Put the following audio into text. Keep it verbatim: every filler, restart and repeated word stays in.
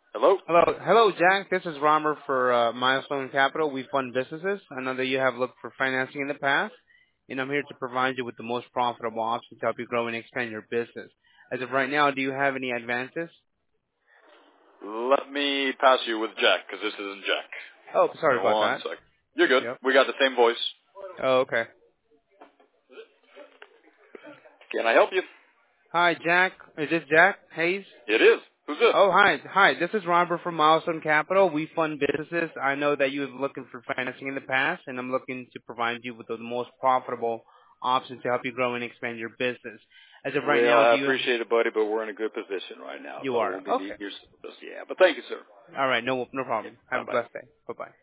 Hello? Hello, hello, Jack. This is Romer for uh, Milestone Capital. We fund businesses. I know that you have looked for financing in the past, and I'm here to provide you with the most profitable options to help you grow and expand your business. As of right now, do you have any advances? Let me pass you with Jack, because this isn't Jack. Oh, sorry Hold about on one that. sec. You're good. Yep. We got the same voice. Oh, okay. Can I help you? Hi, Jack. Is this Jack Hayes? It is. Who's this? Oh, hi. Hi, this is Robert from Milestone Capital. We fund businesses. I know that you have looking for financing in the past, and I'm looking to provide you with the most profitable options to help you grow and expand your business. As of right Well, now, I do you appreciate it, buddy, but we're in a good position right now, You so I are. won't be Okay. needing your service. Yeah, but thank you, sir. All right. No, no Yeah, problem. Have a bye-bye. blessed day. Bye-bye.